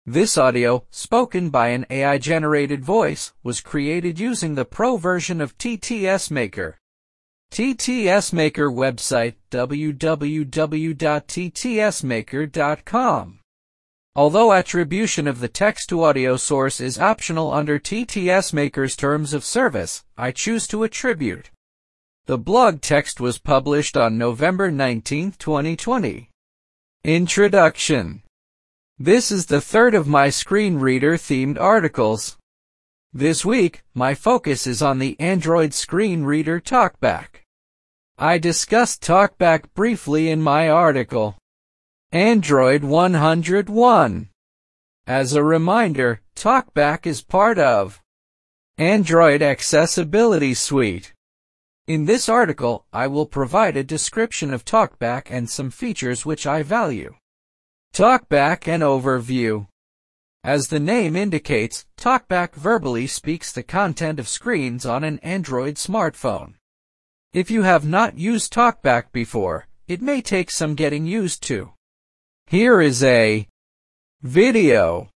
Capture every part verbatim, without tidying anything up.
This audio, spoken by an A I-generated voice, was created using the pro version of T T S Maker. T T S Maker website w w w dot t t s maker dot com. Although attribution of the text-to-audio source is optional under T T S Maker's terms of service, I choose to attribute. The blog text was published on November nineteenth, twenty twenty. Introduction. This is the third of my screen reader-themed articles. This week, my focus is on the Android screen reader TalkBack. I discussed TalkBack briefly in my article, Android one oh one. As a reminder, TalkBack is part of Android Accessibility Suite. In this article, I will provide a description of TalkBack and some features which I value. TalkBack and overview. As the name indicates, TalkBack verbally speaks the content of screens on an Android smartphone. If you have not used TalkBack before, it may take some getting used to. Here is a video.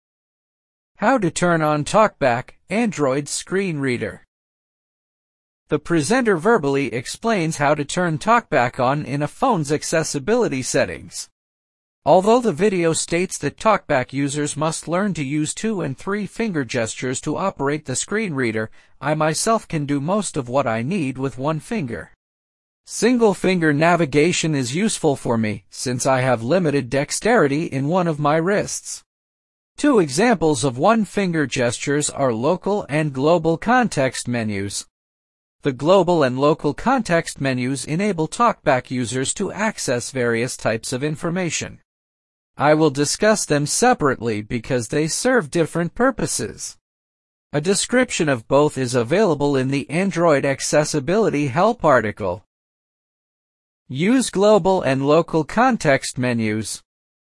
How to turn on TalkBack, Android screen reader. The presenter verbally explains how to turn TalkBack on in a phone's accessibility settings. Although the video states that TalkBack users must learn to use two and three finger gestures to operate the screen reader, I myself can do most of what I need with one finger. Single finger navigation is useful for me, since I have limited dexterity in one of my wrists. Two examples of one finger gestures are local and global context menus. The global and local context menus enable TalkBack users to access various types of information. I will discuss them separately because they serve different purposes. A description of both is available in the Android Accessibility Help article. Use global and local context menus.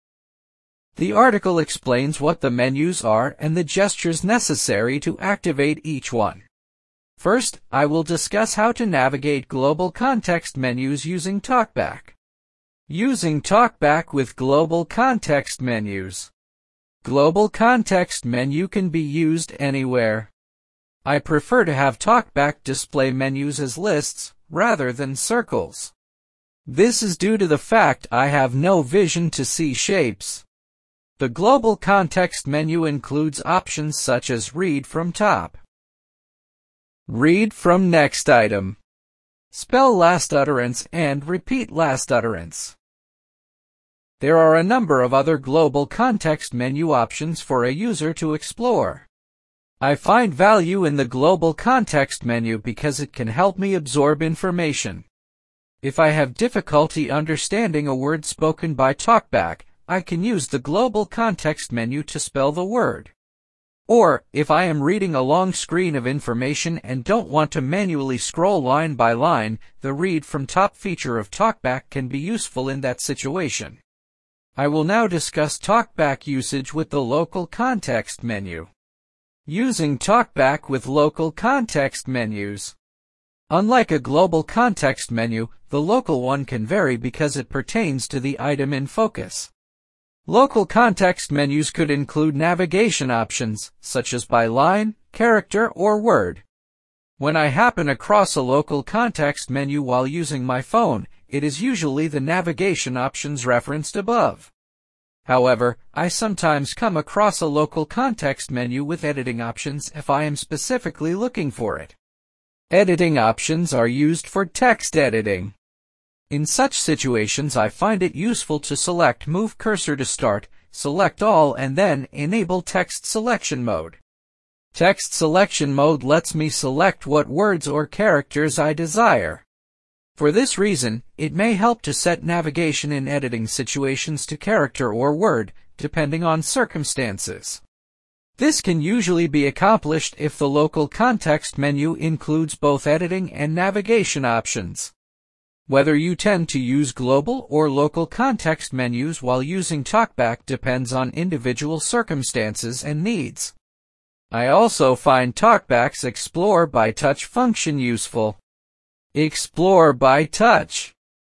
The article explains what the menus are and the gestures necessary to activate each one. First, I will discuss how to navigate global context menus using TalkBack. Using TalkBack with global context menus. Global context menu can be used anywhere. I prefer to have TalkBack display menus as lists, rather than circles. This is due to the fact I have no vision to see shapes. The global context menu includes options such as read from top, read from next item, spell last utterance, and repeat last utterance. There are a number of other global context menu options for a user to explore. I find value in the global context menu because it can help me absorb information. If I have difficulty understanding a word spoken by TalkBack, I can use the global context menu to spell the word. Or, if I am reading a long screen of information and don't want to manually scroll line by line, the read from top feature of TalkBack can be useful in that situation. I will now discuss TalkBack usage with the local context menu. Using TalkBack with local context menus. Unlike a global context menu, the local one can vary because it pertains to the item in focus. Local context menus could include navigation options, such as by line, character, or word. When I happen across a local context menu while using my phone, it is usually the navigation options referenced above. However, I sometimes come across a local context menu with editing options if I am specifically looking for it. Editing options are used for text editing. In such situations, I find it useful to select Move Cursor to start, select all, and then enable Text Selection Mode. Text Selection Mode lets me select what words or characters I desire. For this reason, it may help to set navigation in editing situations to character or word, depending on circumstances. This can usually be accomplished if the local context menu includes both editing and navigation options. Whether you tend to use global or local context menus while using TalkBack depends on individual circumstances and needs. I also find TalkBack's Explore by Touch function useful. Explore by Touch.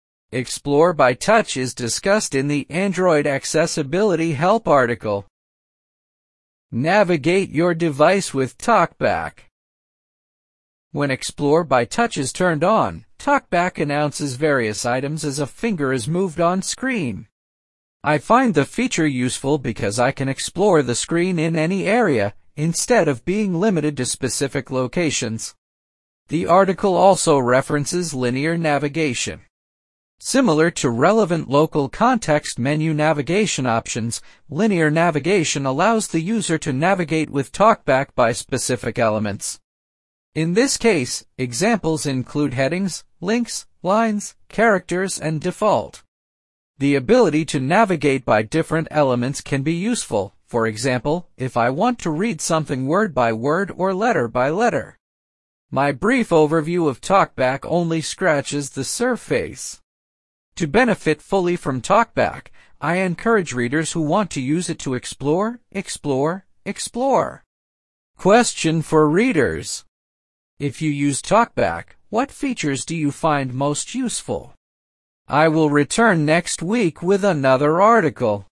Explore by Touch is discussed in the Android Accessibility Help article. Navigate your device with TalkBack. When Explore by Touch is turned on, TalkBack announces various items as a finger is moved on screen. I find the feature useful because I can explore the screen in any area, instead of being limited to specific locations. The article also references linear navigation. Similar to relevant local context menu navigation options, linear navigation allows the user to navigate with TalkBack by specific elements. In this case, examples include headings, links, lines, characters, and default. The ability to navigate by different elements can be useful, for example, if I want to read something word by word or letter by letter. My brief overview of TalkBack only scratches the surface. To benefit fully from TalkBack, I encourage readers who want to use it to explore, explore, explore. Question for readers. If you use TalkBack, what features do you find most useful? I will return next week with another article.